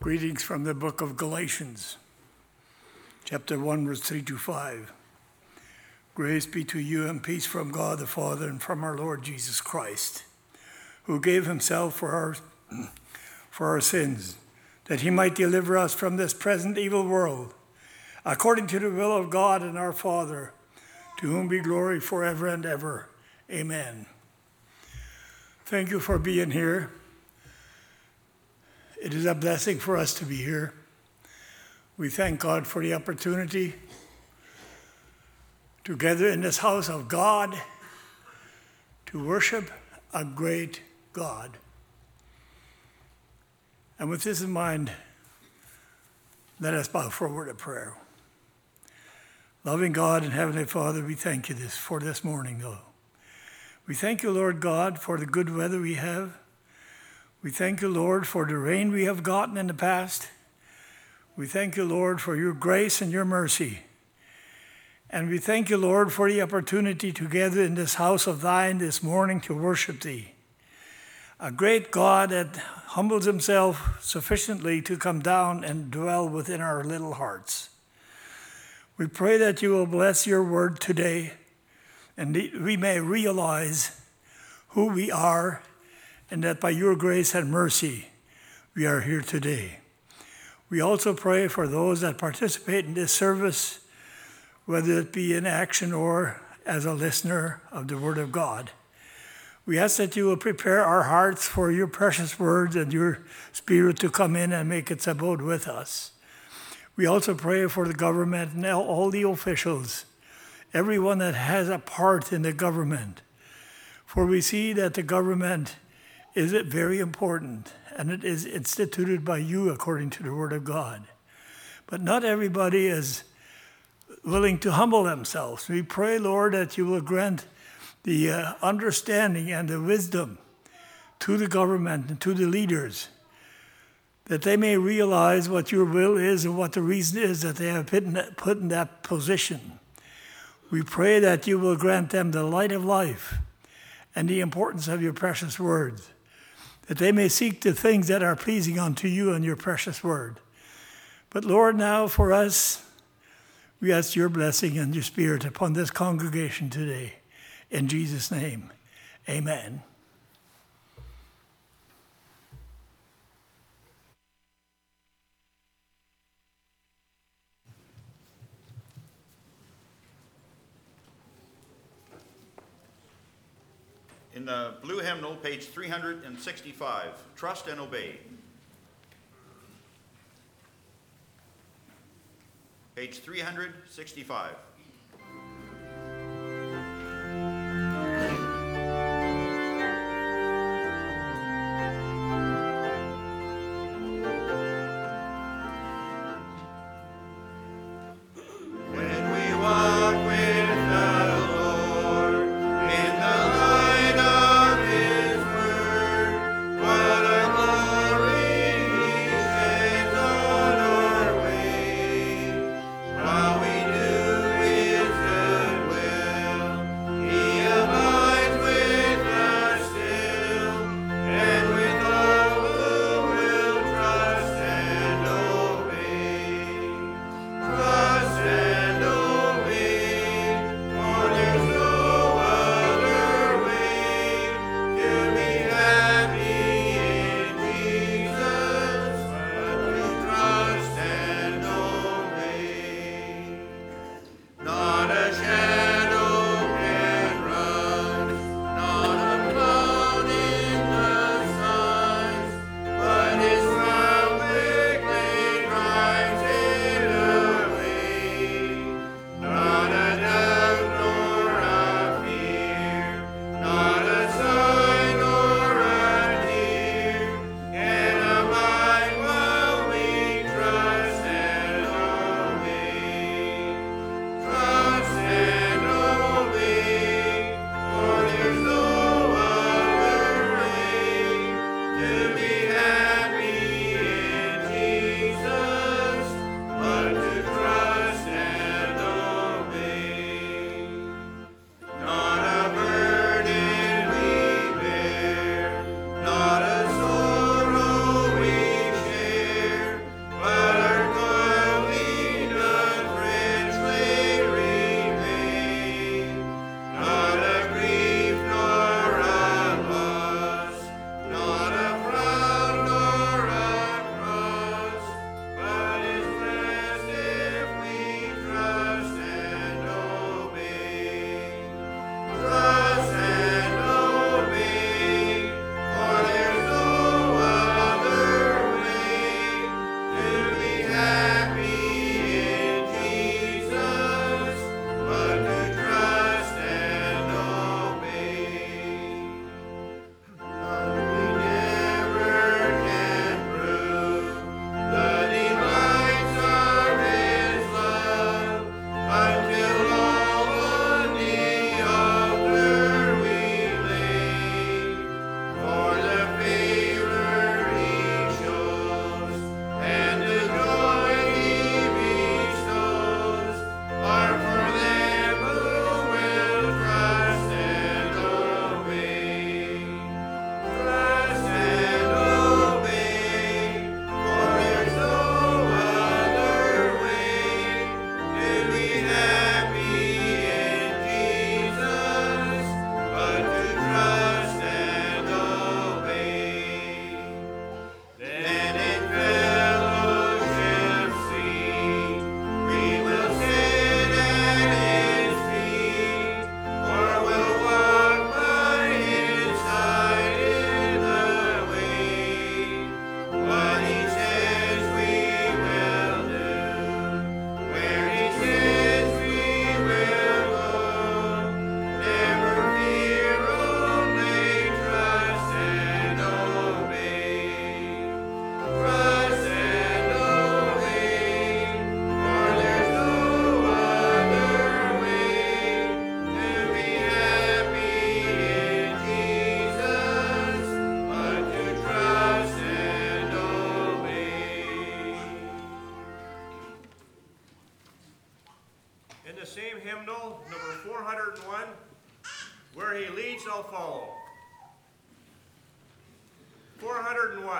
Greetings from the book of Galatians, chapter 1, verse 3 to 5. Grace be to you and peace from God the Father and from our Lord Jesus Christ, who gave himself for our sins, that he might deliver us from this present evil world, according to the will of God and our Father, to whom be glory forever and ever. Amen. Thank you for being here. It is a blessing for us to be here. We thank God for the opportunity to gather in this house of God to worship a great God. And with this in mind, let us bow for a word of prayer. Loving God and Heavenly Father, we thank you for this morning, though. We thank you, Lord God, for the good weather we have. We thank you, Lord, for the rain we have gotten in the past. We thank you, Lord, for your grace and your mercy. And we thank you, Lord, for the opportunity to gather in this house of thine this morning to worship thee. A great God that humbles himself sufficiently to come down and dwell within our little hearts. We pray that you will bless your word today and we may realize who we are, and that by your grace and mercy, we are here today. We also pray for those that participate in this service, whether it be in action or as a listener of the Word of God. We ask that you will prepare our hearts for your precious words and your Spirit to come in and make its abode with us. We also pray for the government and all the officials, everyone that has a part in the government. For we see that the government is very important, and it is instituted by you according to the Word of God. But not everybody is willing to humble themselves. We pray, Lord, that you will grant the understanding and the wisdom to the government and to the leaders, that they may realize what your will is and what the reason is that they have put in that position. We pray that you will grant them the light of life and the importance of your precious words, that they may seek the things that are pleasing unto you and your precious word. But Lord, now for us, we ask your blessing and your Spirit upon this congregation today. In Jesus' name, amen. In the blue hymnal, page 365, Trust and Obey. Page 365. We same hymnal, number 401, Where He Leads, I'll Follow. 401.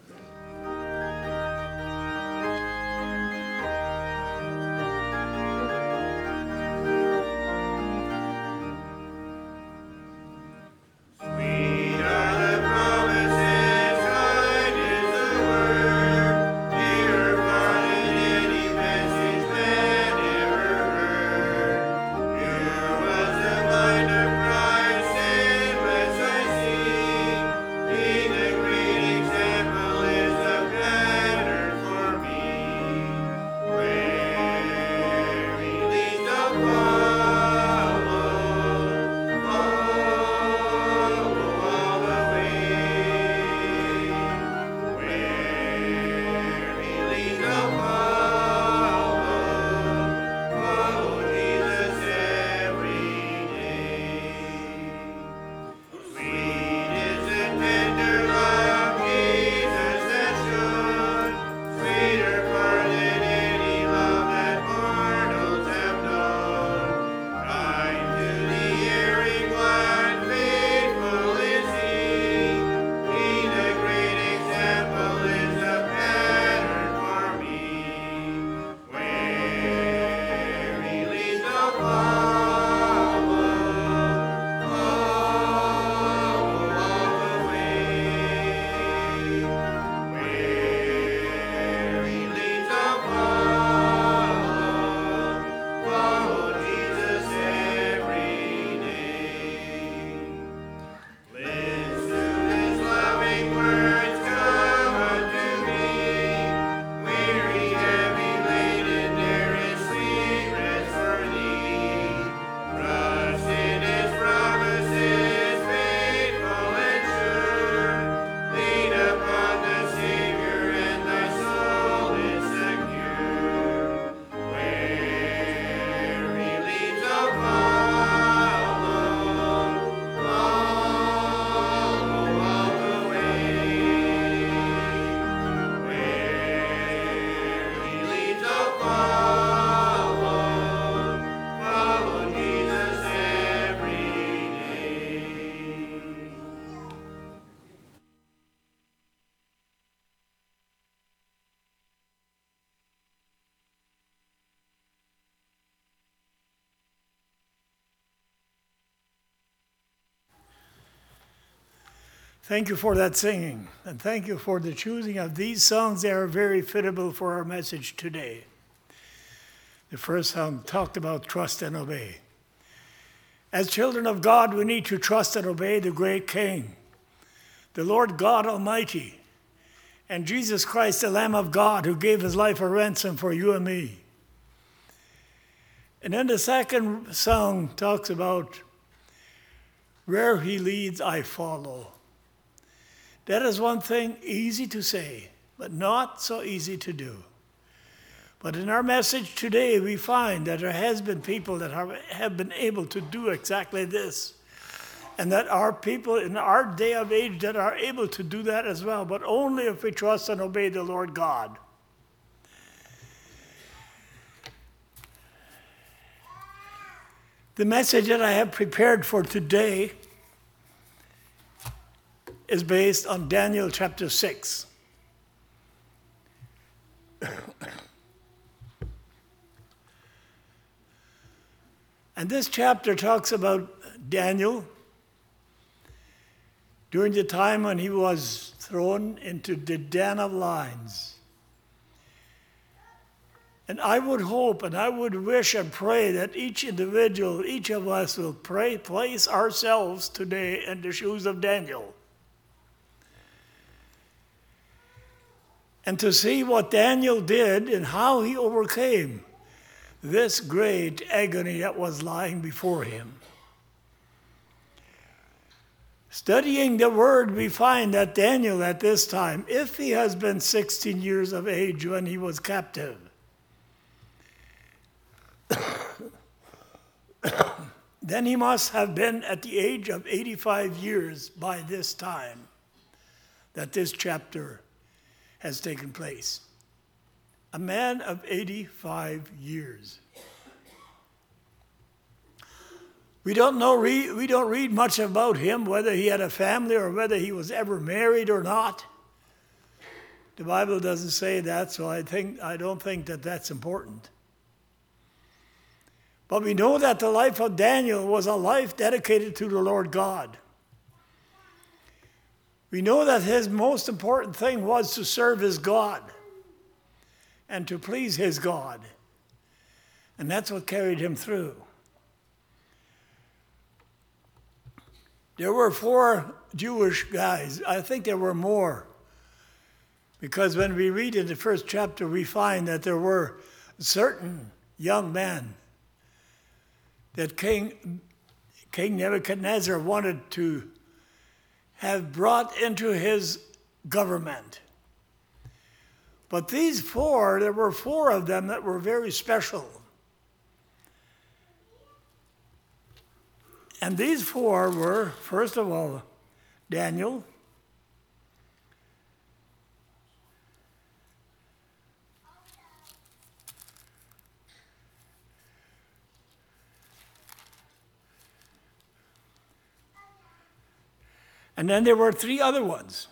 Thank you for that singing, and thank you for the choosing of these songs. They are very fitable for our message today. The first song talked about trust and obey. As children of God, we need to trust and obey the great King, the Lord God Almighty, and Jesus Christ, the Lamb of God, who gave his life a ransom for you and me. And then the second song talks about where he leads, I follow. That is one thing easy to say, but not so easy to do. But in our message today, we find that there has been people that have been able to do exactly this. And that are people in our day of age that are able to do that as well, but only if we trust and obey the Lord God. The message that I have prepared for today is based on Daniel chapter 6. And this chapter talks about Daniel during the time when he was thrown into the den of lions. And I would hope and I would wish and pray that each individual, each of us will place ourselves today in the shoes of Daniel. And to see what Daniel did and how he overcame this great agony that was lying before him. Studying the word, we find that Daniel at this time, if he has been 16 years of age when he was captive, then he must have been at the age of 85 years by this time that this chapter has taken place. A man of 85 years. We don't read much about him, whether he had a family or whether he was ever married or not. The Bible doesn't say that, so I don't think that that's important. But we know that the life of Daniel was a life dedicated to the Lord God. We know that his most important thing was to serve his God and to please his God. And that's what carried him through. There were 4 Jewish guys. I think there were more. Because when we read in the first chapter, we find that there were certain young men that King Nebuchadnezzar wanted to have brought into his government. But these 4, there were 4 of them that were very special. And these 4 were, first of all, Daniel, and then there were 3 other ones.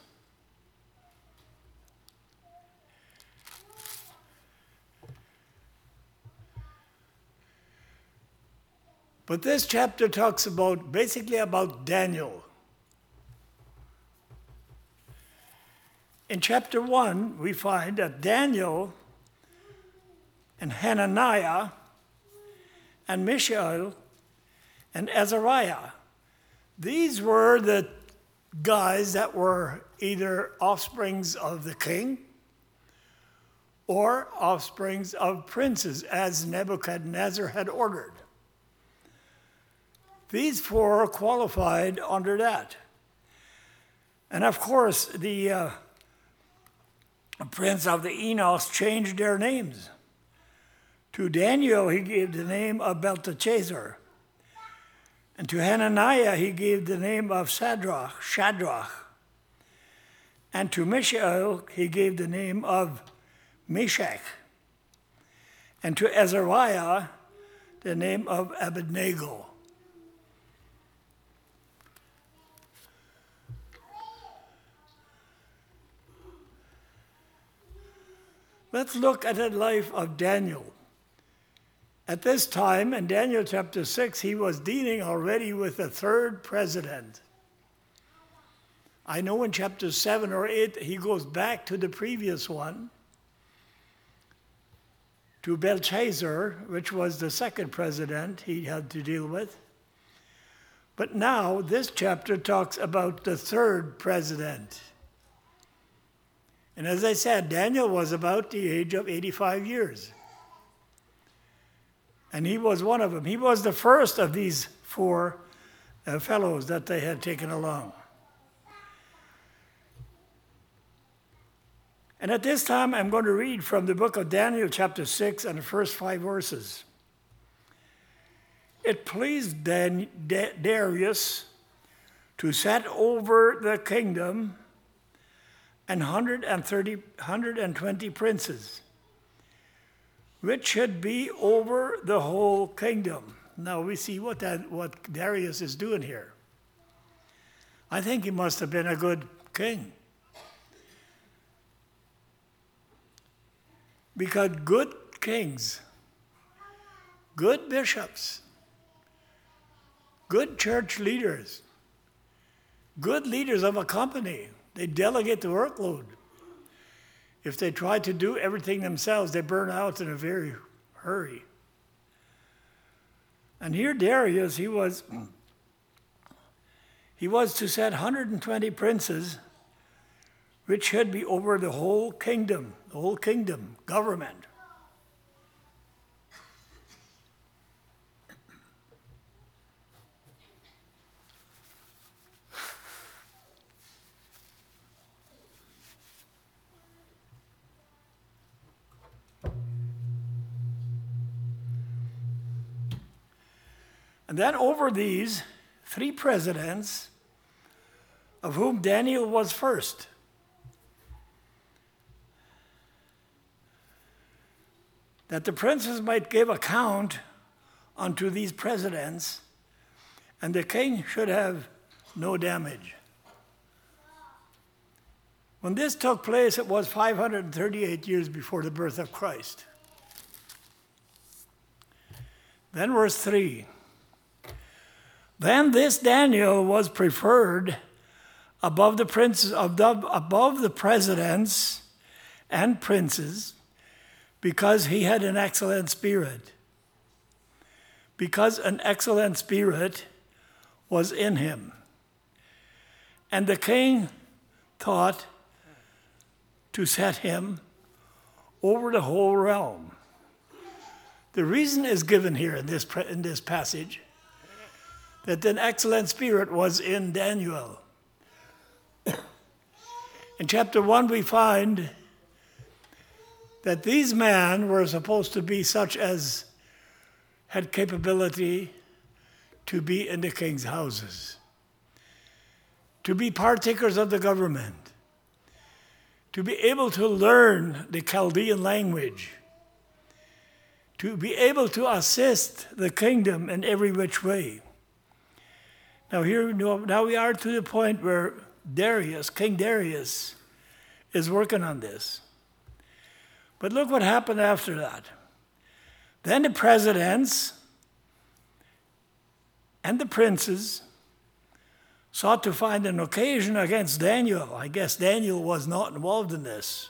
But this chapter talks basically about Daniel. In chapter 1, we find that Daniel and Hananiah and Mishael and Azariah, these were the guys that were either offsprings of the king or offsprings of princes, as Nebuchadnezzar had ordered. These 4 qualified under that. And of course, the prince of the Enos changed their names. To Daniel, he gave the name of Belteshazzar. And to Hananiah, he gave the name of Shadrach. And to Mishael, he gave the name of Meshach. And to Azariah, the name of Abednego. Let's look at the life of Daniel. At this time, in Daniel chapter 6, he was dealing already with the 3rd president. I know in chapter 7 or 8, he goes back to the previous one, to Belshazzar, which was the 2nd president he had to deal with. But now, this chapter talks about the 3rd president. And as I said, Daniel was about the age of 85 years. And he was one of them. He was the first of these 4 fellows that they had taken along. And at this time, I'm going to read from the book of Daniel, chapter 6, and the first 5 verses. It pleased Darius to set over the kingdom and 120 princes, which should be over the whole kingdom. Now we see what Darius is doing here. I think he must have been a good king. Because good kings, good bishops, good church leaders, good leaders of a company, they delegate the workload. If they try to do everything themselves, they burn out in a very hurry. And here Darius, he was to set 120 princes, which should be over the whole kingdom, government. And then over these 3 presidents, of whom Daniel was first, that the princes might give account unto these presidents and the king should have no damage. When this took place, it was 538 years before the birth of Christ. Then verse 3. Then this Daniel was preferred above the princes, above the presidents and princes, because he had an excellent spirit. Because an excellent spirit was in him. And the king thought to set him over the whole realm. The reason is given here in this passage, that an excellent spirit was in Daniel. In chapter 1, we find that these men were supposed to be such as had capability to be in the king's houses, to be partakers of the government, to be able to learn the Chaldean language, to be able to assist the kingdom in every which way. Now we are to the point where King Darius, is working on this. But look what happened after that. Then the presidents and the princes sought to find an occasion against Daniel. I guess Daniel was not involved in this.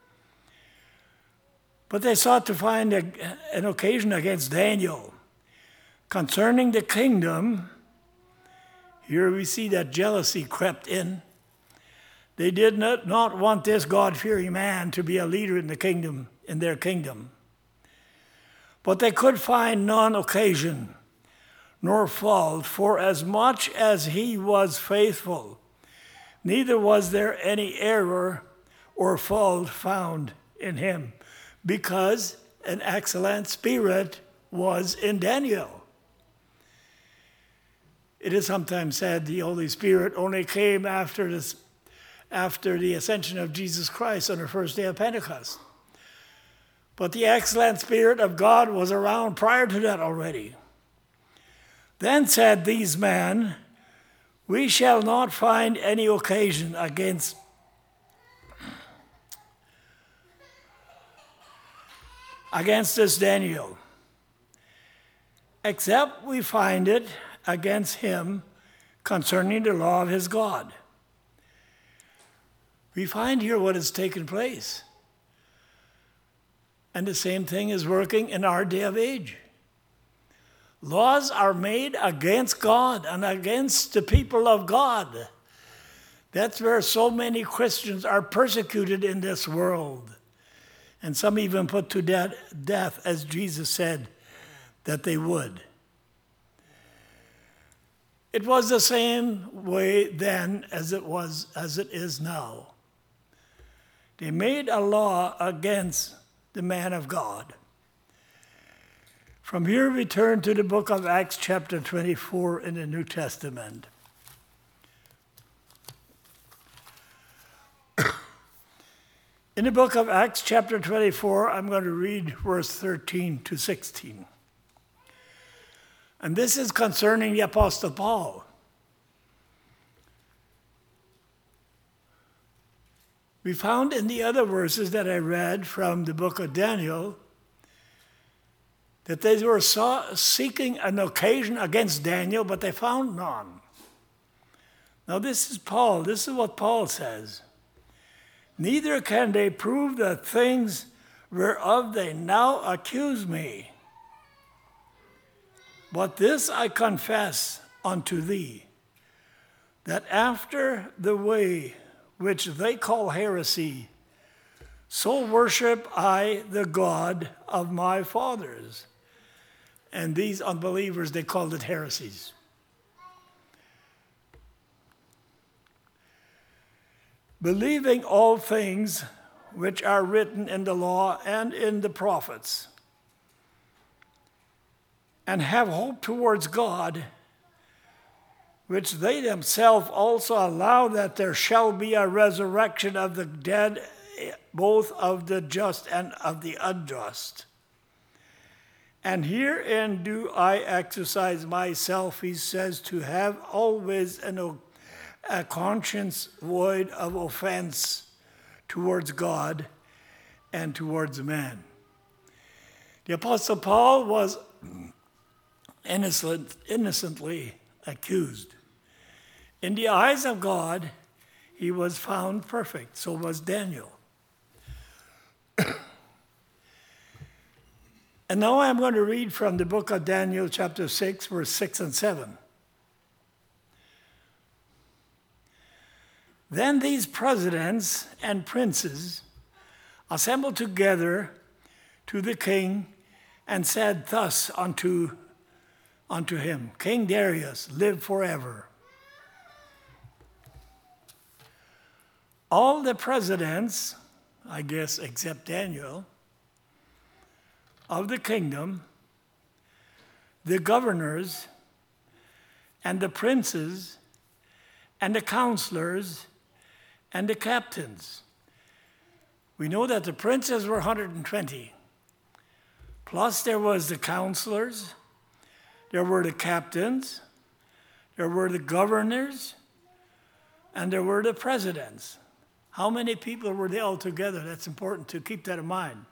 But they sought to find an occasion against Daniel concerning the kingdom. Here we see that jealousy crept in. They did not want this God-fearing man to be a leader in the kingdom, in their kingdom. But they could find none occasion nor fault, for as much as he was faithful, neither was there any error or fault found in him, because an excellent spirit was in Daniel. It is sometimes said the Holy Spirit only came after the ascension of Jesus Christ on the first day of Pentecost. But the excellent Spirit of God was around prior to that already. Then said these men, we shall not find any occasion against this Daniel, except we find it against him concerning the law of his God. We find here what has taken place. And the same thing is working in our day of age. Laws are made against God and against the people of God. That's where so many Christians are persecuted in this world. And some even put to death, as Jesus said that they would. It was the same way then as it is now. They made a law against the man of God. From here we turn to the book of Acts chapter 24 in the New Testament. In the book of Acts chapter 24, I'm going to read verse 13 to 16. And this is concerning the Apostle Paul. We found in the other verses that I read from the book of Daniel that they were seeking an occasion against Daniel, but they found none. Now this is Paul. This is what Paul says. Neither can they prove the things whereof they now accuse me. But this I confess unto thee, that after the way which they call heresy, so worship I the God of my fathers. And these unbelievers, they called it heresies. Believing all things which are written in the law and in the prophets, and have hope towards God, which they themselves also allow that there shall be a resurrection of the dead, both of the just and of the unjust. And herein do I exercise myself, he says, to have always a conscience void of offense towards God and towards man. The Apostle Paul was innocently accused. In the eyes of God, he was found perfect. So was Daniel. And now I'm going to read from the book of Daniel, chapter 6, verse 6 and 7. Then these presidents and princes assembled together to the king and said thus unto him, King Darius, live forever. All the presidents, I guess except Daniel, of the kingdom, the governors, and the princes, and the counselors, and the captains. We know that the princes were 120. Plus there was the counselors, there were the captains, there were the governors, and there were the presidents. How many people were they all together? That's important to keep that in mind.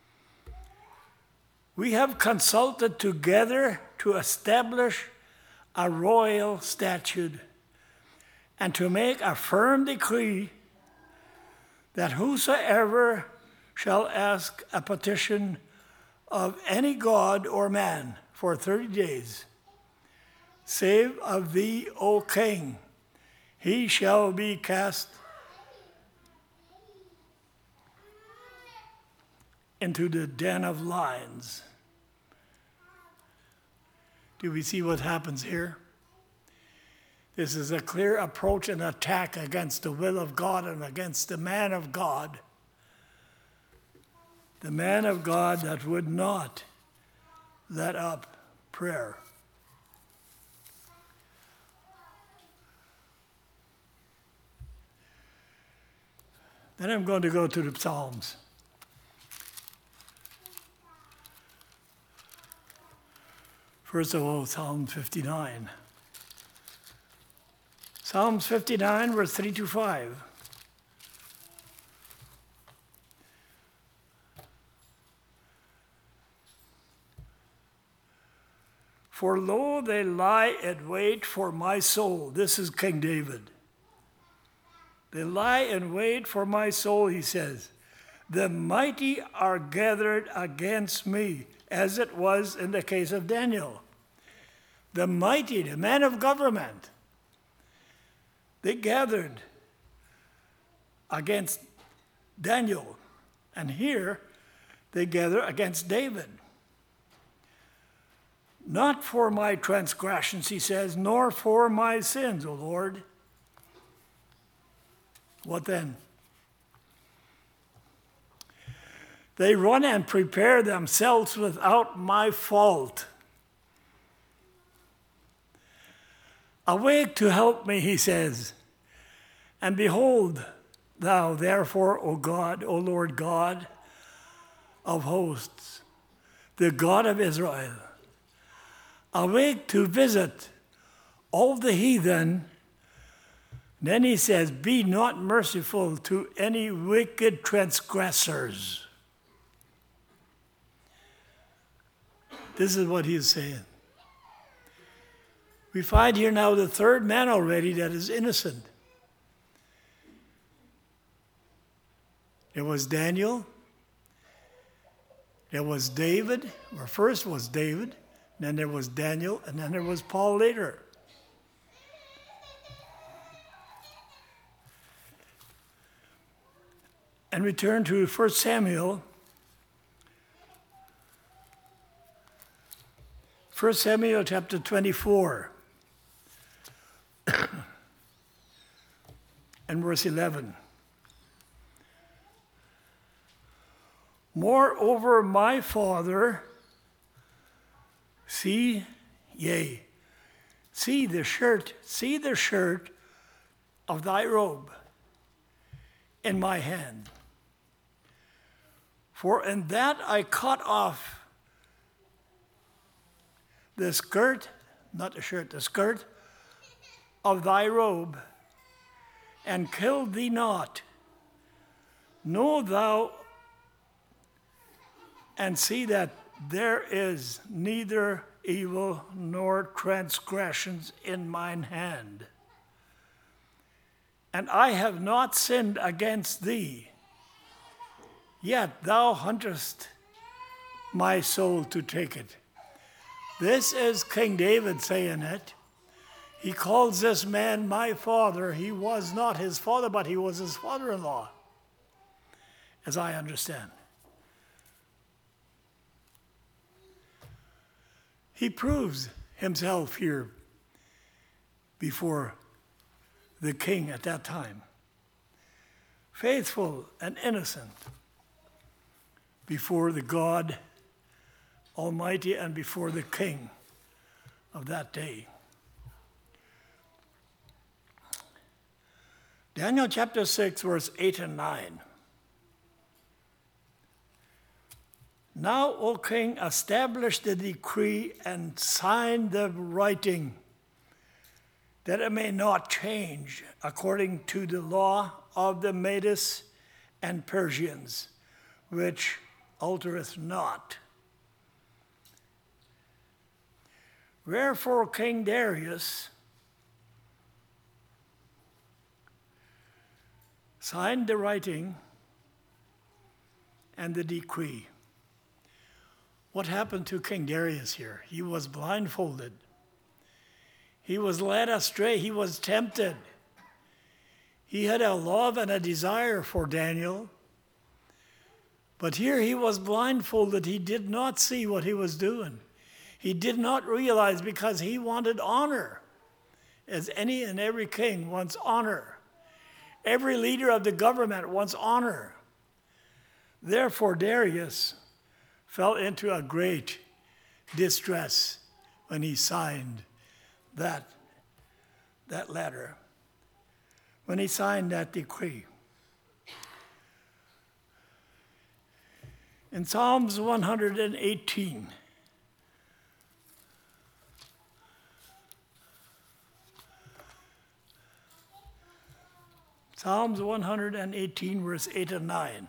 We have consulted together to establish a royal statute and to make a firm decree that whosoever shall ask a petition of any god or man for 30 days, save of thee, O king, he shall be cast into the den of lions. Do we see what happens here? This is a clear approach and attack against the will of God and against the man of God. The man of God that would not let up prayer. Then I'm going to go to the Psalms. First of all, Psalm 59. Psalms 59, verse 3 to 5. For lo, they lie at wait for my soul. This is King David. They lie in wait for my soul, he says. The mighty are gathered against me, as it was in the case of Daniel. The mighty, the men of government, they gathered against Daniel. And here, they gather against David. Not for my transgressions, he says, nor for my sins, O Lord. What then? They run and prepare themselves without my fault. Awake to help me, he says. And behold, thou therefore, O God, O Lord God of hosts, the God of Israel, awake to visit all the heathen. Then he says, be not merciful to any wicked transgressors. This is what he is saying. We find here now the third man already that is innocent. There was Daniel. There was David. Well, first was David, then there was Daniel, and then there was Paul later. And we turn to 1 Samuel. 1 Samuel chapter 24 and verse 11. Moreover, my father, see the shirt of thy robe in my hand. For in that I cut off the skirt, not the shirt, the skirt of thy robe, and kill thee not. Know thou and see that there is neither evil nor transgressions in mine hand. And I have not sinned against thee, yet thou huntest my soul to take it. This is King David saying it. He calls this man my father. He was not his father, but he was his father-in-law, as I understand. He proves himself here before the king at that time, faithful and innocent before the God Almighty and before the king of that day. Daniel chapter 6, verse 8 and 9. Now, O king, establish the decree and sign the writing, that it may not change according to the law of the Medes and Persians, which altereth not. Wherefore King Darius signed the writing and the decree. What happened to King Darius here? He was blindfolded. He was led astray. He was tempted. He had a love and a desire for Daniel. But here he was blindfolded. He did not see what he was doing. He did not realize, because he wanted honor, as any and every king wants honor. Every leader of the government wants honor. Therefore, Darius fell into a great distress when he signed that letter, when he signed that decree. In Psalms 118, Psalms 118, verse 8 and 9.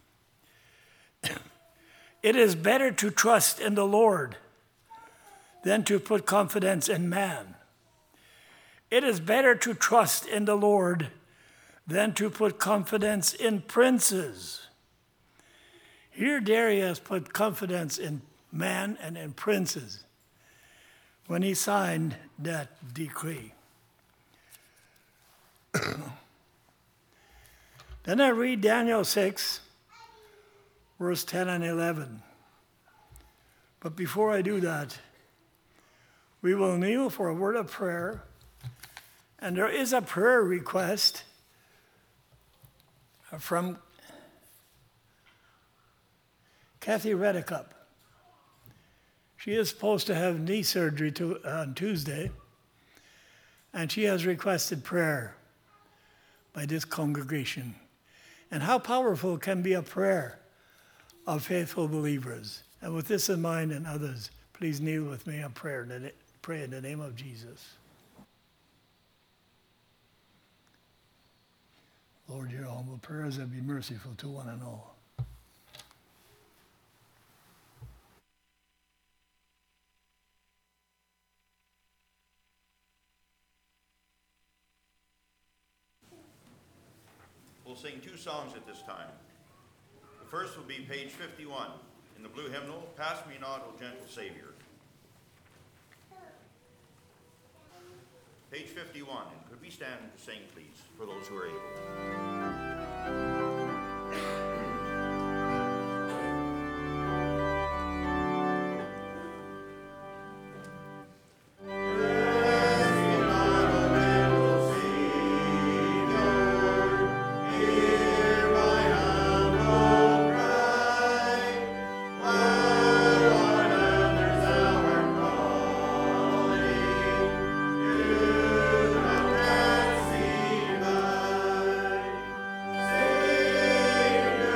It is better to trust in the Lord than to put confidence in man. It is better to trust in the Lord than to put confidence in princes. Here Darius put confidence in man and in princes when he signed that decree. Then I read Daniel 6, verse 10 and 11. But before I do that, we will kneel for a word of prayer. And there is a prayer request from Kathy Redicup. She is supposed to have knee surgery on Tuesday, and she has requested prayer by this congregation. And how powerful can be a prayer of faithful believers. And with this in mind and others, please kneel with me in prayer. Pray in the name of Jesus. Lord, your humble prayers and be merciful to one and all. We'll sing two songs at this time. The first will be page 51 in the blue hymnal, Pass Me Not, O Gentle Savior. Page 51, and could we stand to sing, please, for those who are able. Savior,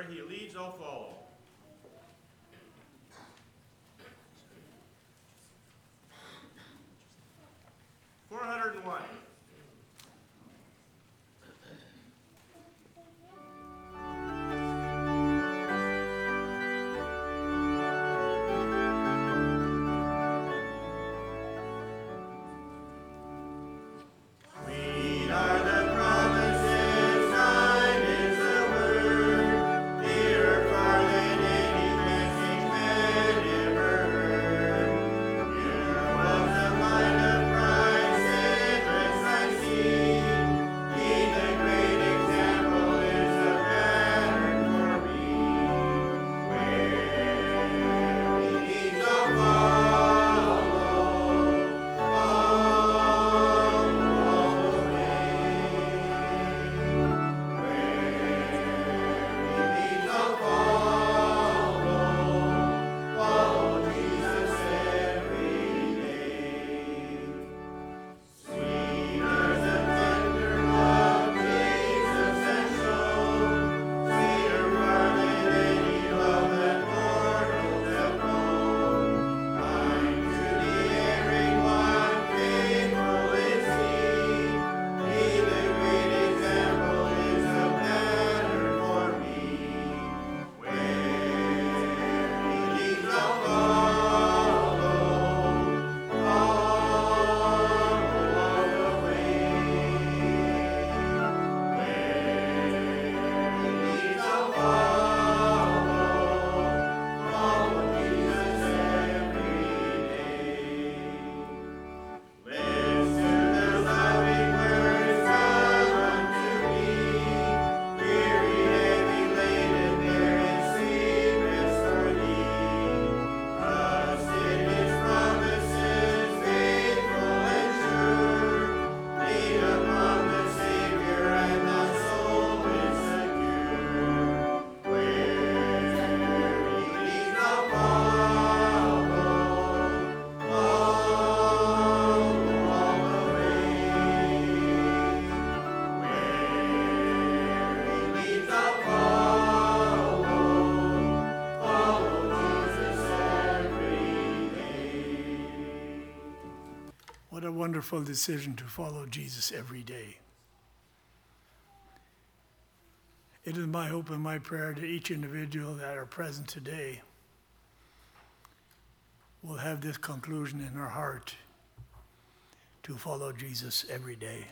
he leads, I'll follow. $401. What a wonderful decision to follow Jesus every day. It is my hope and my prayer that each individual that are present today will have this conclusion in our heart to follow Jesus every day.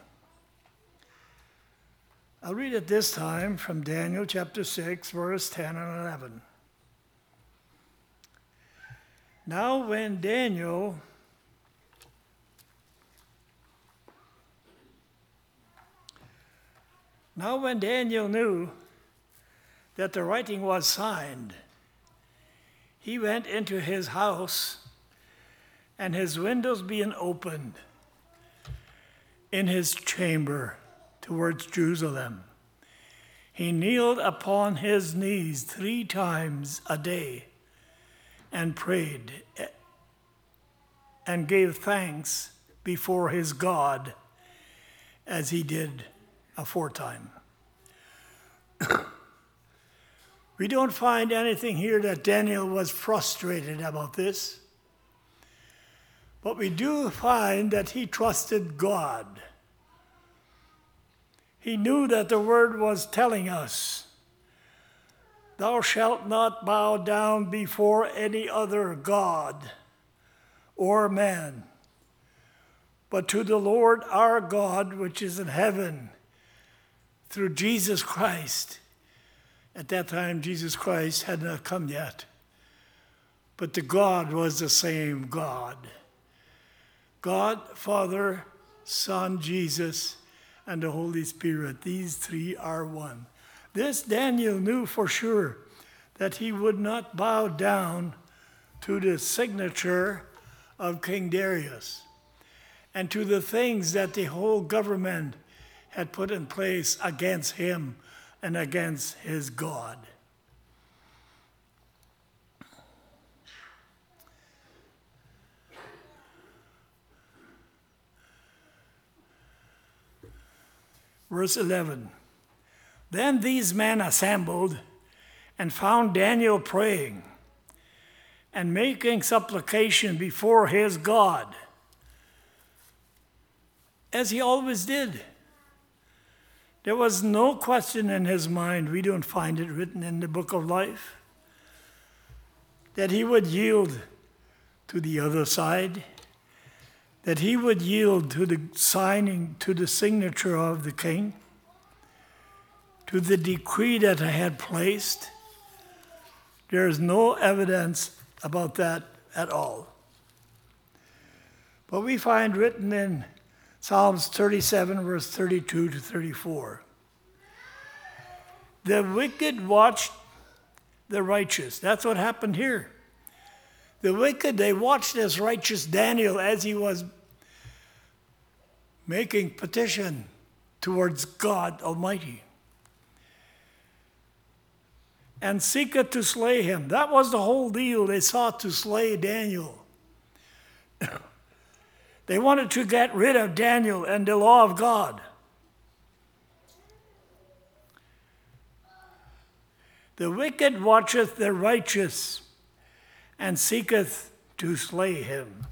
I'll read it this time from Daniel chapter 6, verse 10 and 11. Now when Daniel knew that the writing was signed, he went into his house, and his windows being opened in his chamber towards Jerusalem, he kneeled upon his knees 3 times a day and prayed and gave thanks before his God as he did aforetime. We don't find anything here that Daniel was frustrated about this, but we do find that he trusted God. He knew that the word was telling us, "Thou shalt not bow down before any other god or man, but to the Lord our God, which is in heaven, through Jesus Christ." At that time, Jesus Christ had not come yet, but the God was the same God. God, Father, Son, Jesus, and the Holy Spirit. These 3 are one. This Daniel knew for sure, that he would not bow down to the signature of King Darius and to the things that the whole government had put in place against him and against his God. Verse 11, then these men assembled and found Daniel praying and making supplication before his God, as he always did. There was no question in his mind, we don't find it written in the book of life, that he would yield to the other side, that he would yield to the signing, to the signature of the king, to the decree that I had placed. There is no evidence about that at all. But we find written in Psalms 37, verse 32 to 34, the wicked watched the righteous. That's what happened here. The wicked, they watched this righteous Daniel as he was making petition towards God Almighty, and seeketh to slay him. That was the whole deal. They sought to slay Daniel. They wanted to get rid of Daniel and the law of God. The wicked watcheth the righteous and seeketh to slay him.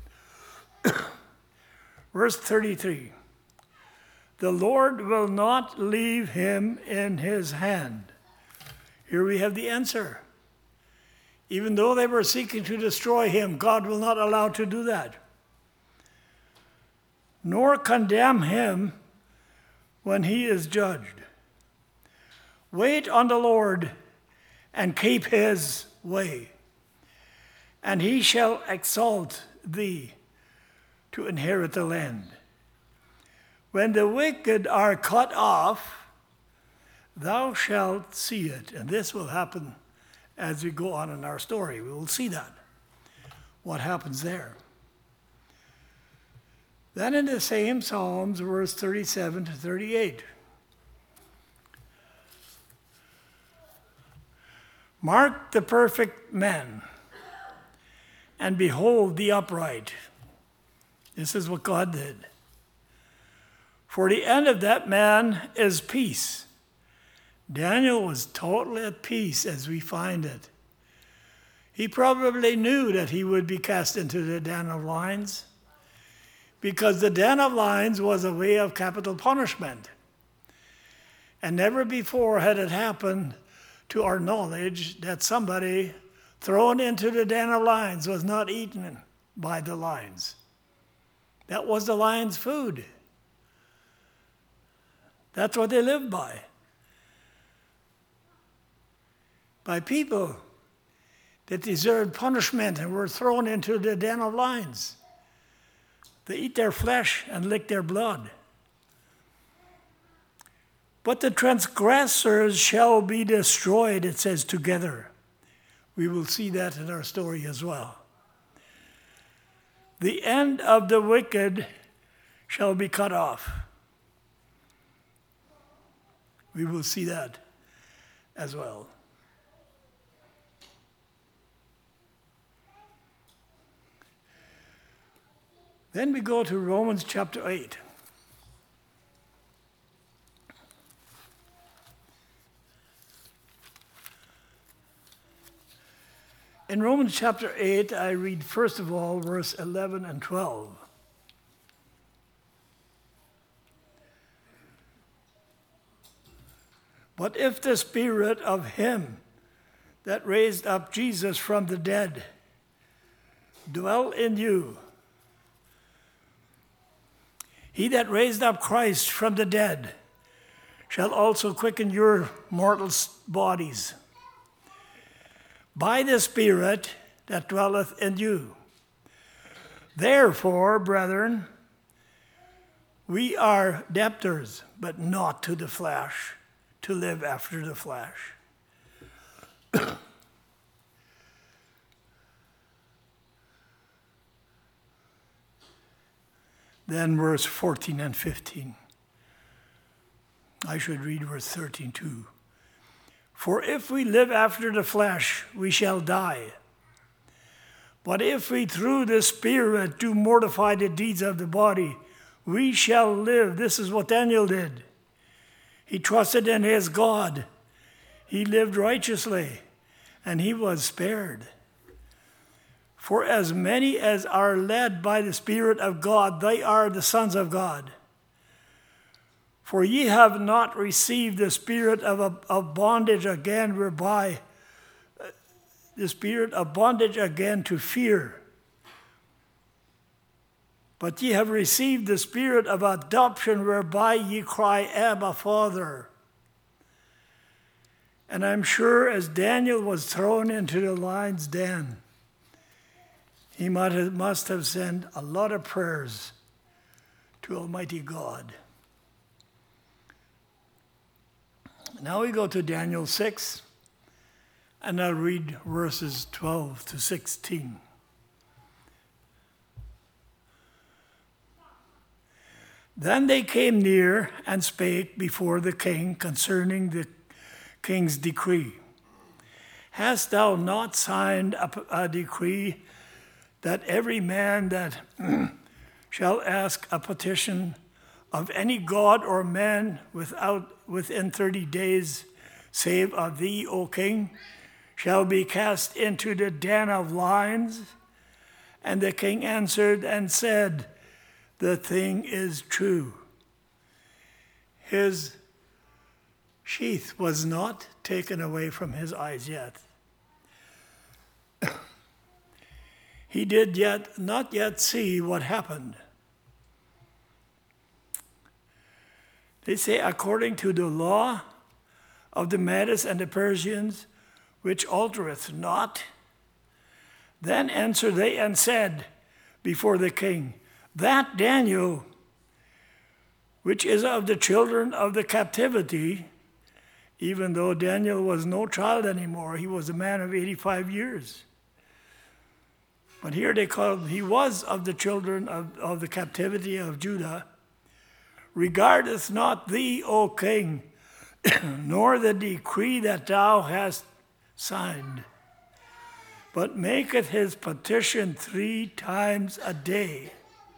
Verse 33, the Lord will not leave him in his hand. Here we have the answer. Even though they were seeking to destroy him, God will not allow to do that. Nor condemn him when he is judged. Wait on the Lord and keep his way, and he shall exalt thee to inherit the land. When the wicked are cut off, thou shalt see it. And this will happen as we go on in our story. We will see that, what happens there. Then in the same Psalms, verse 37 to 38, mark the perfect man, and behold the upright. This is what God did. For the end of that man is peace. Daniel was totally at peace as we find it. He probably knew that he would be cast into the den of lions, because the den of lions was a way of capital punishment. And never before had it happened to our knowledge that somebody thrown into the den of lions was not eaten by the lions. That was the lions' food. That's what they lived by. By people that deserved punishment and were thrown into the den of lions. They eat their flesh and lick their blood. But the transgressors shall be destroyed, it says, together. We will see that in our story as well. The end of the wicked shall be cut off. We will see that as well. Then we go to Romans chapter 8. In Romans chapter 8, I read first of all verse 11 and 12. But if the spirit of him that raised up Jesus from the dead dwell in you, he that raised up Christ from the dead shall also quicken your mortal bodies by the Spirit that dwelleth in you. Therefore, brethren, we are debtors, but not to the flesh, to live after the flesh. Then verse 14 and 15. I should read verse 13 too. For if we live after the flesh, we shall die. But if we through the Spirit do mortify the deeds of the body, we shall live. This is what Daniel did. He trusted in his God. He lived righteously. and he was spared. For as many as are led by the Spirit of God, they are the sons of God. For ye have not received the spirit of bondage again, whereby the spirit of bondage again to fear. But ye have received the spirit of adoption, whereby ye cry, Abba, Father. And I'm sure as Daniel was thrown into the lion's den, he must have sent a lot of prayers to Almighty God. Now we go to Daniel 6, and I'll read verses 12 to 16. Then they came near and spake before the king concerning the king's decree. Hast thou not signed a decree that every man that shall ask a petition of any god or man within 30 days, save of thee, O king, shall be cast into the den of lions? And the king answered and said, the thing is true. His sheath was not taken away from his eyes yet. He did not yet see what happened. They say, according to the law of the Medes and the Persians, which altereth not. Then answered they and said before the king, that Daniel, which is of the children of the captivity, even though Daniel was no child anymore, he was a man of 85 years. But here they called, he was of the children of the captivity of Judah, regardeth not thee, O king, nor the decree that thou hast signed, but maketh his petition 3 times a day.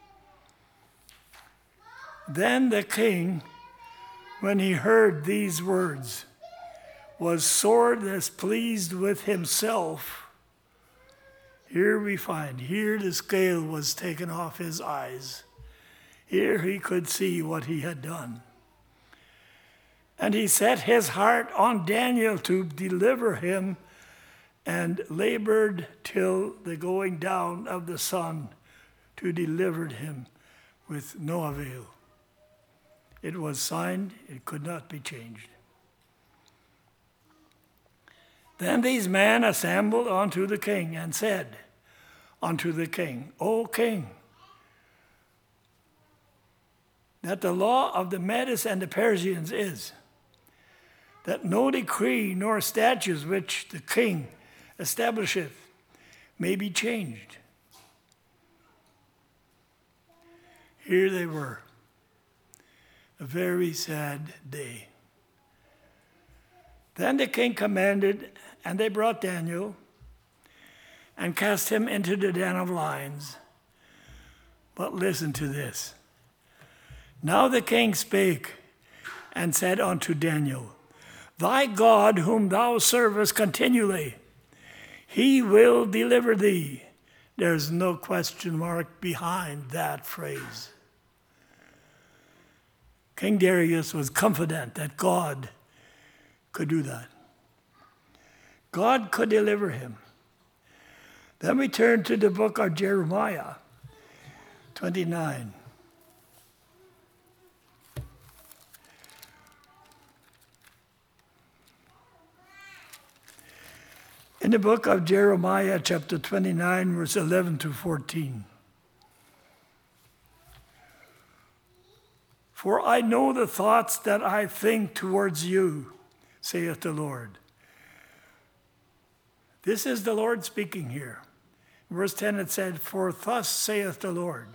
Then the king, when he heard these words, was sore displeased with himself. Here we find, here the scale was taken off his eyes. Here he could see what he had done. And he set his heart on Daniel to deliver him, and labored till the going down of the sun to deliver him with no avail. It was signed, it could not be changed. Then these men assembled unto the king and said unto the king, O king, that the law of the Medes and the Persians is, that no decree nor statutes which the king establisheth may be changed. Here they were, a very sad day. Then the king commanded, and they brought Daniel and cast him into the den of lions. But listen to this. Now the king spake and said unto Daniel, thy God whom thou servest continually, he will deliver thee. There's no question mark behind that phrase. King Darius was confident that God could do that. God could deliver him. Then we turn to the book of Jeremiah 29. In the book of Jeremiah, chapter 29, verse 11 to 14. For I know the thoughts that I think towards you, saith the Lord. This is the Lord speaking here. In verse 10 it said, for thus saith the Lord,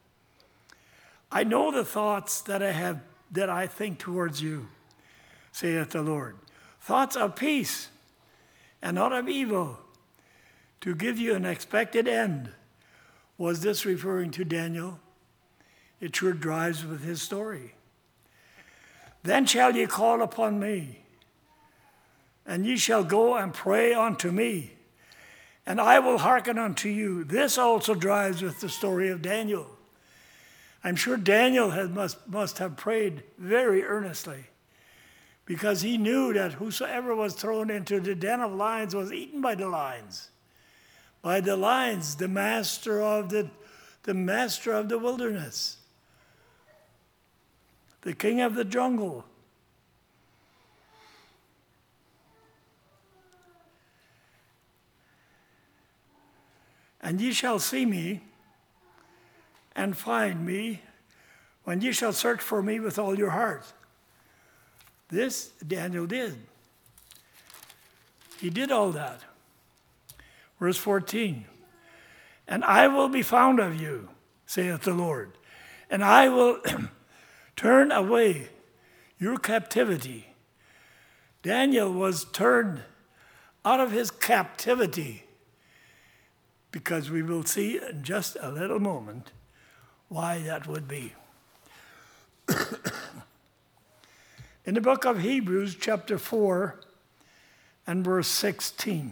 I know the thoughts that I think towards you, saith the Lord. Thoughts of peace and not of evil, to give you an expected end. Was this referring to Daniel? It sure drives with his story. Then shall ye call upon me, and ye shall go and pray unto me, and I will hearken unto you. This also drives with the story of Daniel. I'm sure Daniel must have prayed very earnestly, because he knew that whosoever was thrown into the den of lions was eaten by the lions. By the lions, the master of the wilderness, the king of the jungle. And ye shall see me and find me when ye shall search for me with all your heart. This Daniel did. He did all that. Verse 14. And I will be found of you, saith the Lord, and I will turn away your captivity. Daniel was turned out of his captivity, because we will see in just a little moment why that would be. In the book of Hebrews, chapter 4 and verse 16.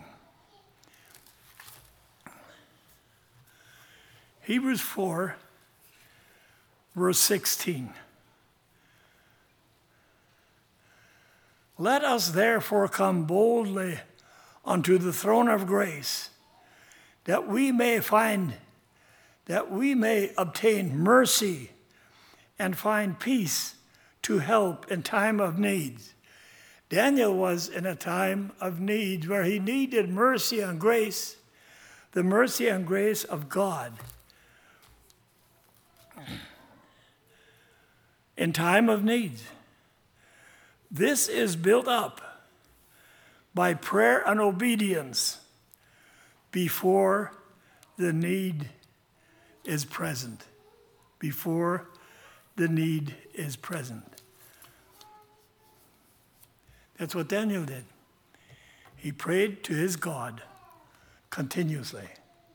Hebrews 4, verse 16. Let us therefore come boldly unto the throne of grace, that we may obtain mercy and find peace to help in time of need. Daniel was in a time of need where he needed mercy and grace, the mercy and grace of God. In time of need. This is built up by prayer and obedience before the need is present. Before the need is present. That's what Daniel did. He prayed to his God continuously.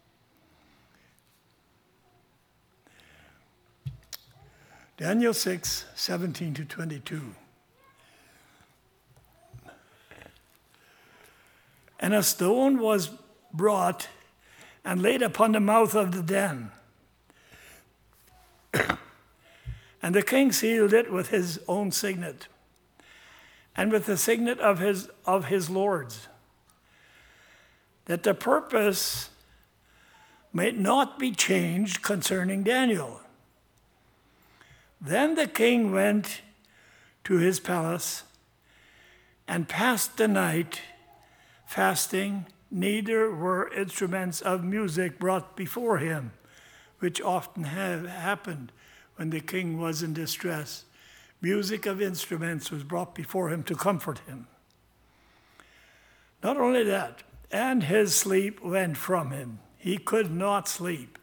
Daniel 6, 17 to 22. And a stone was brought and laid upon the mouth of the den. And the king sealed it with his own signet, and with the signet of his lords, that the purpose might not be changed concerning Daniel. Then the king went to his palace and passed the night fasting, neither were instruments of music brought before him, which often have happened when the king was in distress. Music of instruments was brought before him to comfort him. Not only that, and his sleep went from him. He could not sleep.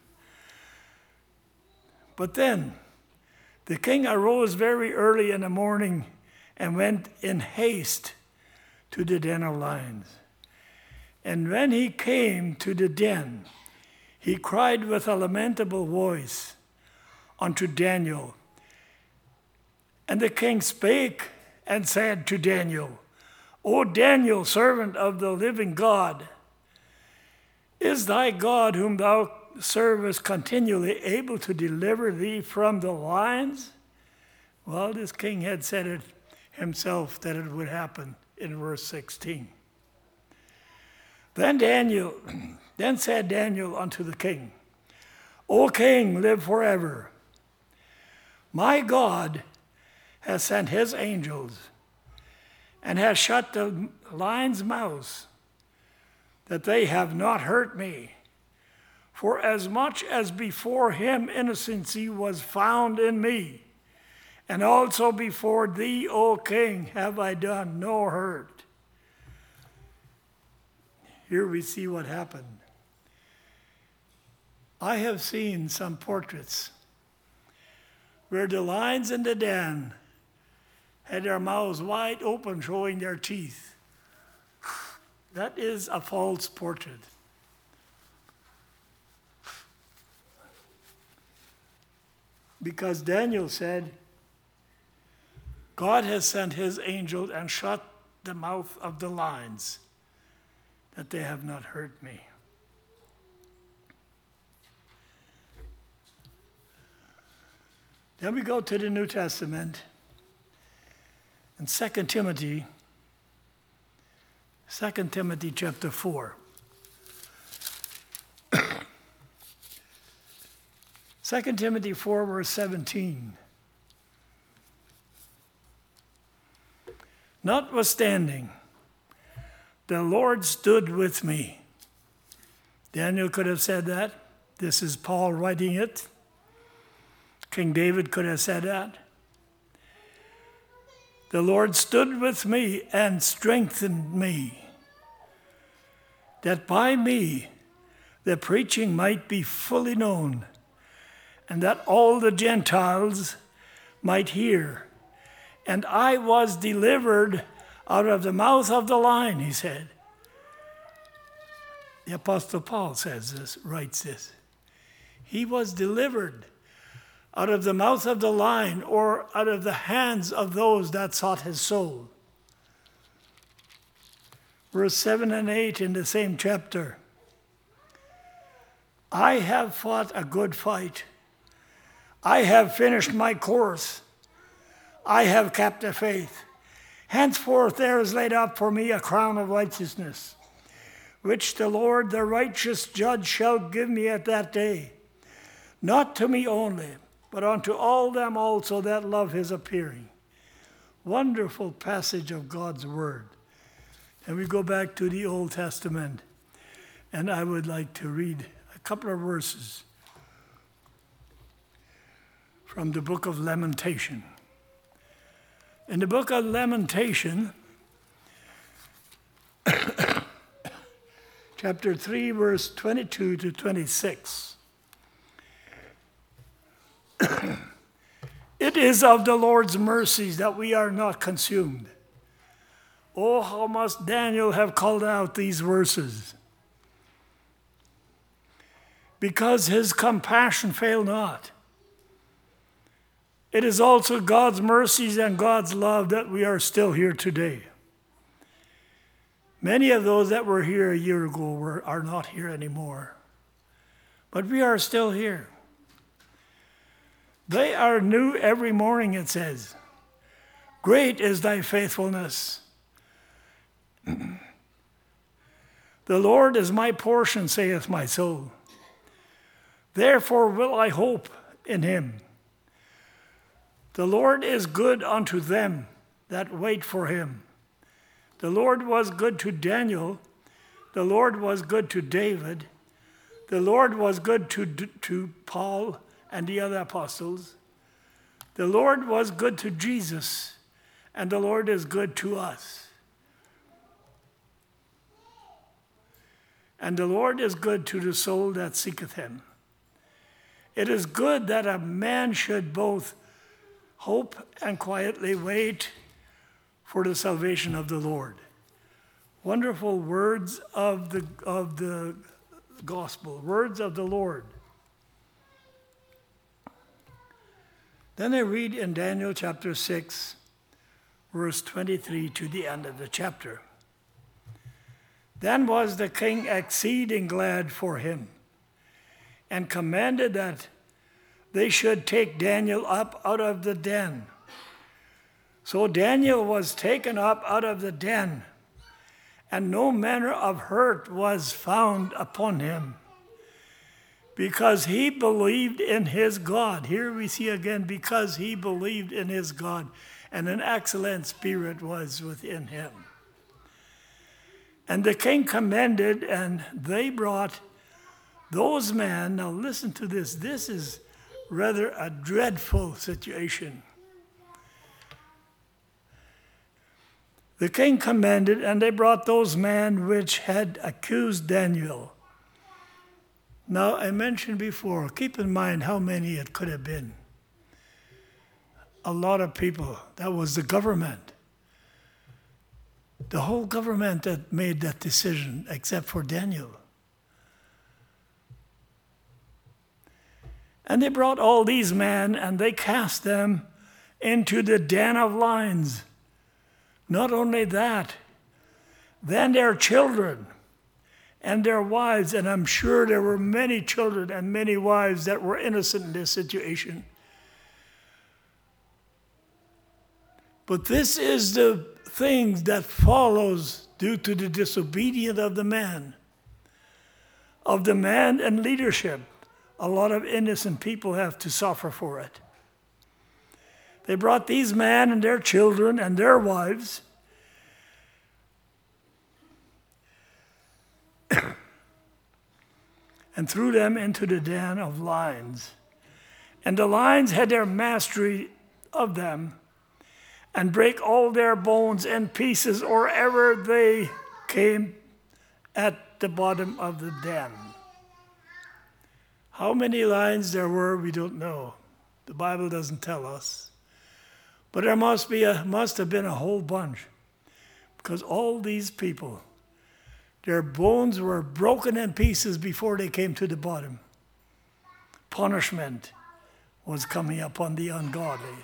But then the king arose very early in the morning and went in haste to the den of lions. And when he came to the den, he cried with a lamentable voice unto Daniel. And the king spake and said to Daniel, O Daniel, servant of the living God, is thy God, whom thou servest continually, able to deliver thee from the lions? Well, this king had said it himself that it would happen in verse 16. Then said Daniel unto the king, O king, live forever. My God has sent his angels and has shut the lions' mouths, that they have not hurt me. For as much as before him innocency was found in me, and also before thee, O king, have I done no hurt. Here we see what happened. I have seen some portraits where the lions in the den had their mouths wide open, showing their teeth. That is a false portrait. Because Daniel said, God has sent his angel and shut the mouth of the lions, that they have not hurt me. Then we go to the New Testament in 2 Timothy chapter 4. 2 Timothy 4, verse 17. Notwithstanding, the Lord stood with me. Daniel could have said that. This is Paul writing it. King David could have said that. The Lord stood with me and strengthened me, that by me the preaching might be fully known, and that all the Gentiles might hear. And I was delivered out of the mouth of the lion, he said. The Apostle Paul says this, writes this. He was delivered out of the mouth of the lion, or out of the hands of those that sought his soul. Verse 7 and 8 in the same chapter. I have fought a good fight. I have finished my course. I have kept the faith. Henceforth there is laid up for me a crown of righteousness, which the Lord, the righteous judge, shall give me at that day. Not to me only, but unto all them also that love his appearing. Wonderful passage of God's word. And we go back to the Old Testament, and I would like to read a couple of verses from the book of Lamentation. In the book of Lamentation, chapter 3, verse 22 to 26. It is of the Lord's mercies that we are not consumed. Oh, how must Daniel have called out these verses? Because his compassion fail not. It is also God's mercies and God's love that we are still here today. Many of those that were here a year ago are not here anymore. But we are still here. They are new every morning, it says. Great is thy faithfulness. The Lord is my portion, saith my soul. Therefore will I hope in him. The Lord is good unto them that wait for him. The Lord was good to Daniel. The Lord was good to David. The Lord was good to Paul and the other apostles. The Lord was good to Jesus, and the Lord is good to us. And the Lord is good to the soul that seeketh him. It is good that a man should both hope and quietly wait for the salvation of the Lord. Wonderful words of the gospel, words of the Lord. Then I read in Daniel chapter 6, verse 23 to the end of the chapter. Then was the king exceeding glad for him, and commanded that they should take Daniel up out of the den. So Daniel was taken up out of the den, and no manner of hurt was found upon him, because he believed in his God. Here we see again, because he believed in his God, and an excellent spirit was within him. And the king commended, and they brought those men. Now listen to this. This is rather a dreadful situation. The king commended, and they brought those men which had accused Daniel. Now, I mentioned before, keep in mind how many it could have been. A lot of people. That was the government. The whole government that made that decision, except for Daniel. And they brought all these men, and they cast them into the den of lions. Not only that, then their children and their wives, and I'm sure there were many children and many wives that were innocent in this situation. But this is the thing that follows due to the disobedience of the man and leadership. A lot of innocent people have to suffer for it. They brought these men and their children and their wives and threw them into the den of lions. And the lions had their mastery of them and break all their bones and pieces wherever they came at the bottom of the den. How many lions there were, we don't know. The Bible doesn't tell us. But there must have been a whole bunch, because all these people, their bones were broken in pieces before they came to the bottom. Punishment was coming upon the ungodly.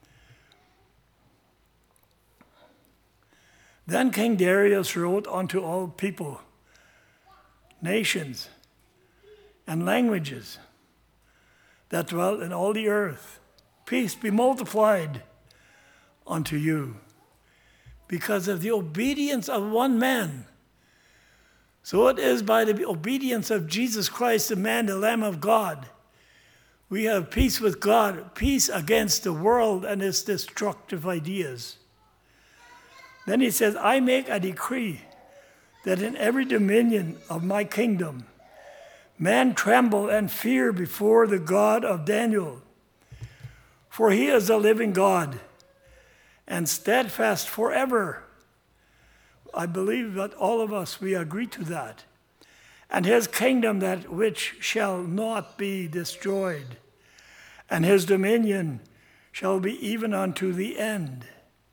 Then King Darius wrote unto all people, nations, and languages that dwelt in all the earth, peace be multiplied unto you, because of the obedience of one man. So it is by the obedience of Jesus Christ, the man, the Lamb of God, we have peace with God, peace against the world and its destructive ideas. Then he says, I make a decree that in every dominion of my kingdom, men tremble and fear before the God of Daniel. For he is a living God and steadfast forever. I believe that all of us, we agree to that. And his kingdom that which shall not be destroyed, and his dominion shall be even unto the end.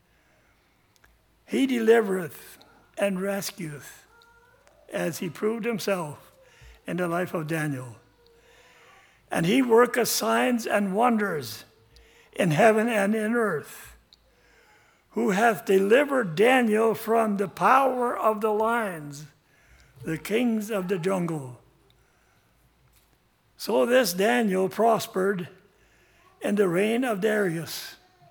He delivereth and rescueth, as he proved himself in the life of Daniel. And he worketh signs and wonders in heaven and in earth, who hath delivered Daniel from the power of the lions, the kings of the jungle. So this Daniel prospered in the reign of Darius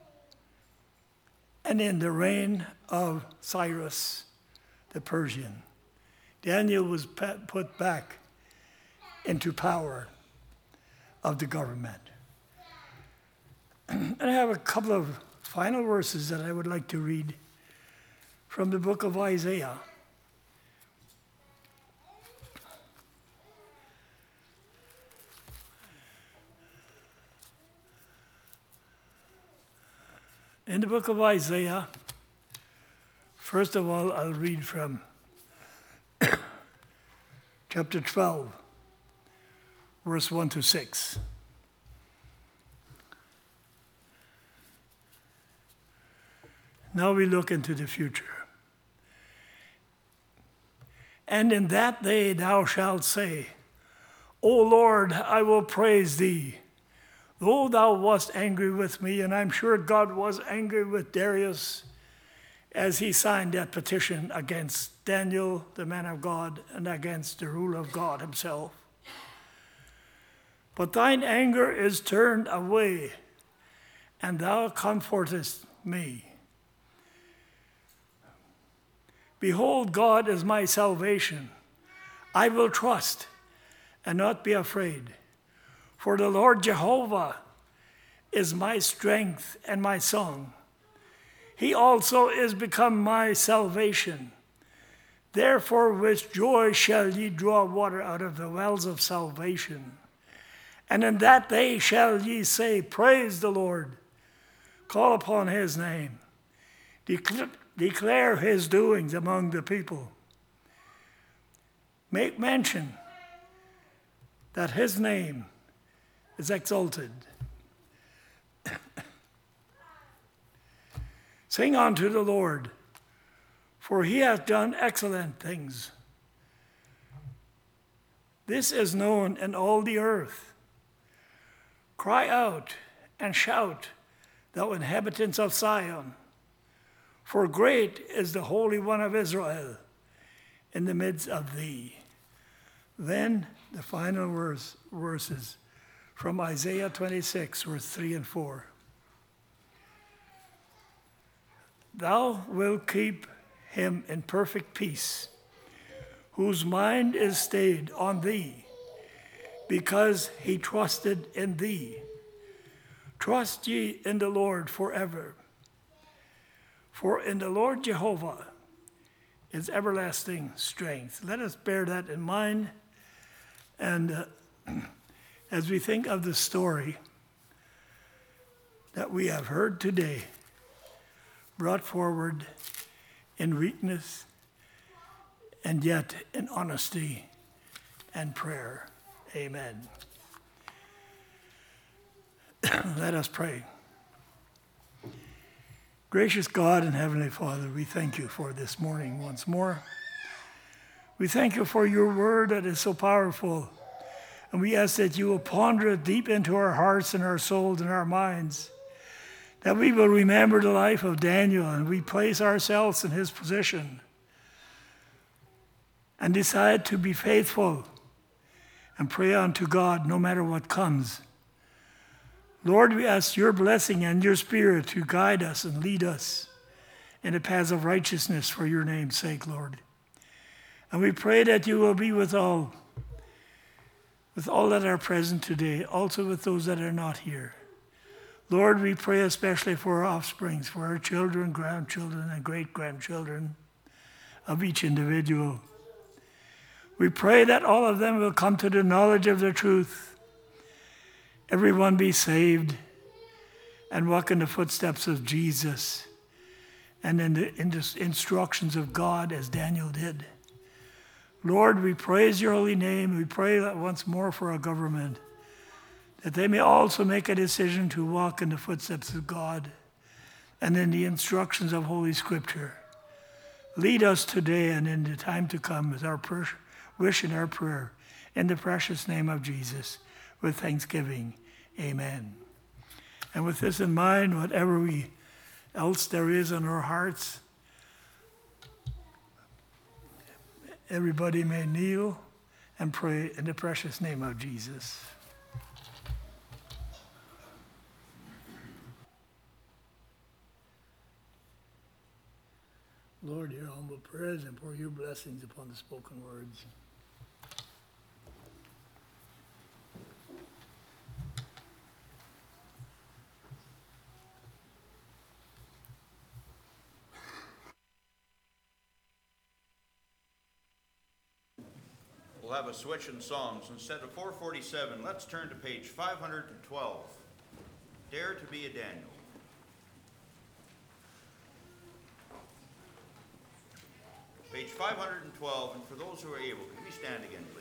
and in the reign of Cyrus the Persian. Daniel was put back into power of the government. And I have a couple of final verses that I would like to read from the book of Isaiah. In the book of Isaiah, first of all, I'll read from chapter 12, verse 1 to 6. Now we look into the future. And in that day thou shalt say, O Lord, I will praise thee. Though thou wast angry with me, and I'm sure God was angry with Darius as he signed that petition against Daniel, the man of God, and against the ruler of God himself. But thine anger is turned away, and thou comfortest me. Behold, God is my salvation. I will trust and not be afraid. For the Lord Jehovah is my strength and my song. He also is become my salvation. Therefore with joy shall ye draw water out of the wells of salvation. And in that day shall ye say, Praise the Lord. Call upon his name. Declare his doings among the people. Make mention that his name is exalted. Sing unto the Lord, for he hath done excellent things. This is known in all the earth. Cry out and shout, thou inhabitants of Zion. For great is the Holy One of Israel in the midst of thee. Then the final verses from Isaiah 26, verse 3 and 4. Thou wilt keep him in perfect peace, whose mind is stayed on thee, because he trusted in thee. Trust ye in the Lord forever. For in the Lord Jehovah is everlasting strength. Let us bear that in mind. And as we think of the story that we have heard today, brought forward in weakness and yet in honesty and prayer. Amen. Let us pray. Gracious God and Heavenly Father, we thank you for this morning once more. We thank you for your word that is so powerful. And we ask that you will ponder it deep into our hearts and our souls and our minds. That we will remember the life of Daniel and we place ourselves in his position. And decide to be faithful and pray unto God no matter what comes. Lord, we ask your blessing and your spirit to guide us and lead us in the paths of righteousness for your name's sake, Lord. And we pray that you will be with all that are present today, also with those that are not here. Lord, we pray especially for our offsprings, for our children, grandchildren, and great-grandchildren of each individual. We pray that all of them will come to the knowledge of the truth. Everyone be saved and walk in the footsteps of Jesus and in the instructions of God as Daniel did. Lord, we praise your holy name. We pray that once more for our government, that they may also make a decision to walk in the footsteps of God and in the instructions of Holy Scripture. Lead us today and in the time to come with our wish and our prayer. In the precious name of Jesus, with thanksgiving, amen. And with this in mind, whatever else there is on our hearts, everybody may kneel and pray in the precious name of Jesus. Lord, hear humble prayers and pour your blessings upon the spoken words. We'll have a switch in songs. Instead of 447, let's turn to page 512. Dare to be a Daniel. Page 512, and for those who are able, can we stand again, please?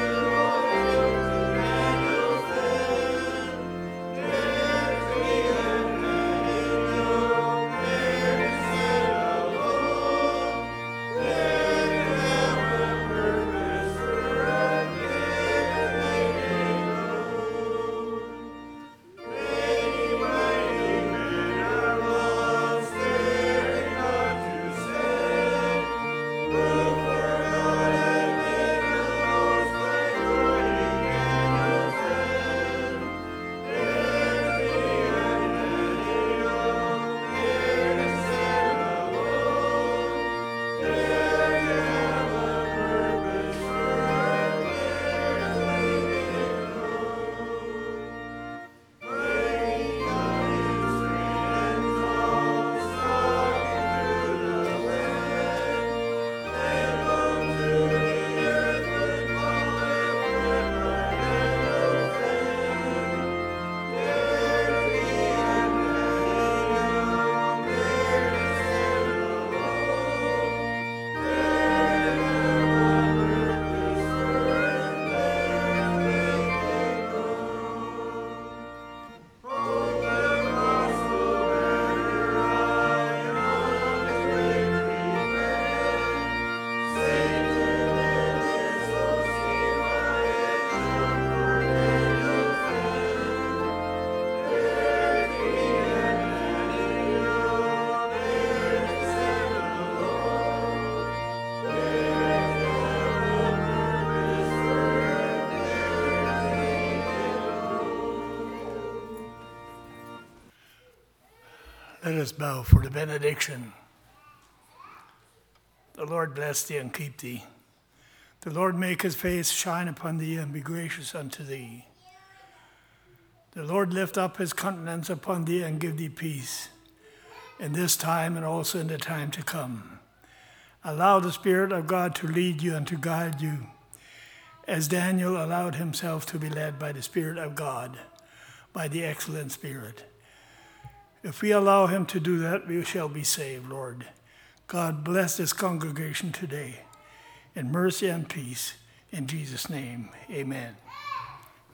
Yeah. Let us bow for the benediction. The Lord bless thee and keep thee. The Lord make his face shine upon thee and be gracious unto thee. The Lord lift up his countenance upon thee and give thee peace, in this time and also in the time to come. Allow the Spirit of God to lead you and to guide you, as Daniel allowed himself to be led by the Spirit of God, by the excellent Spirit. If we allow him to do that, we shall be saved, Lord. God bless this congregation today in mercy and peace. In Jesus' name, amen.